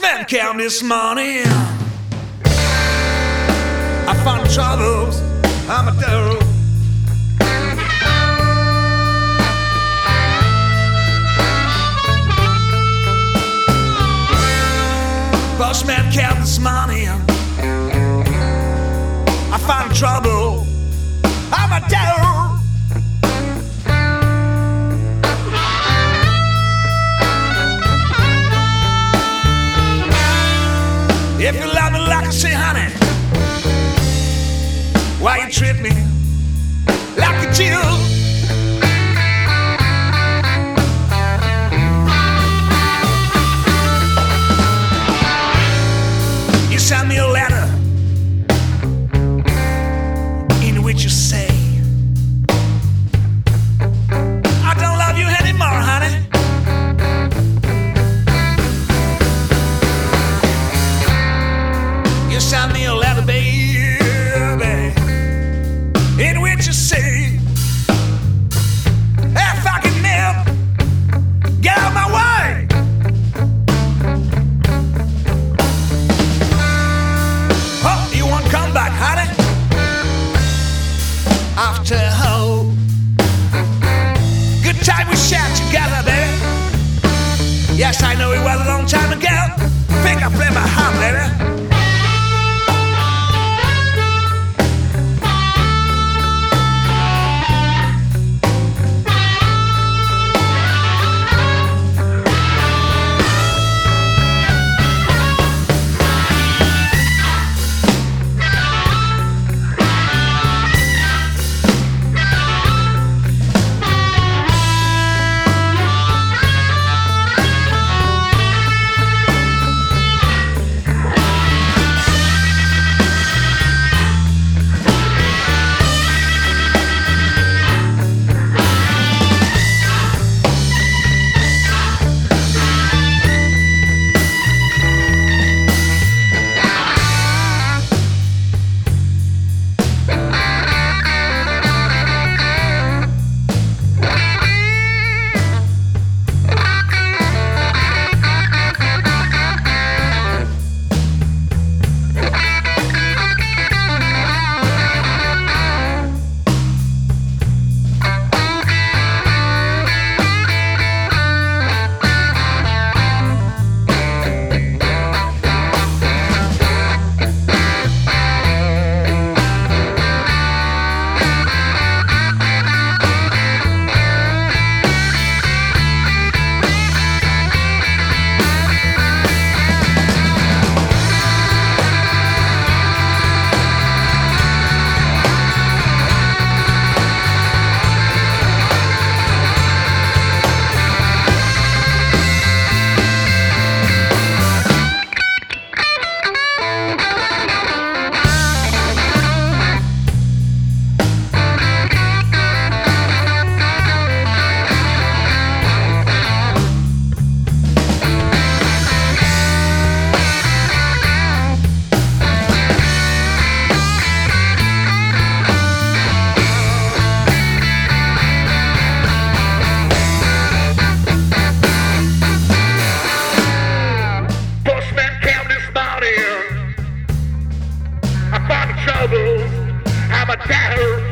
Postman came this morning. I found troubles. I'm a devil. Postman came this morning. I found trouble. I'm a devil. If you love me like I say, honey, why you treat me like a Jew? You send me a letter in which you say, I don't love you anymore, honey. Send me a letter, baby, in which you say, hey, fucking man, get out of my way. Oh, you won't come back, honey? After a whole good time we shared together, baby. Yes, I know it was a long time ago. Think I play my heart, baby. I'm a terror.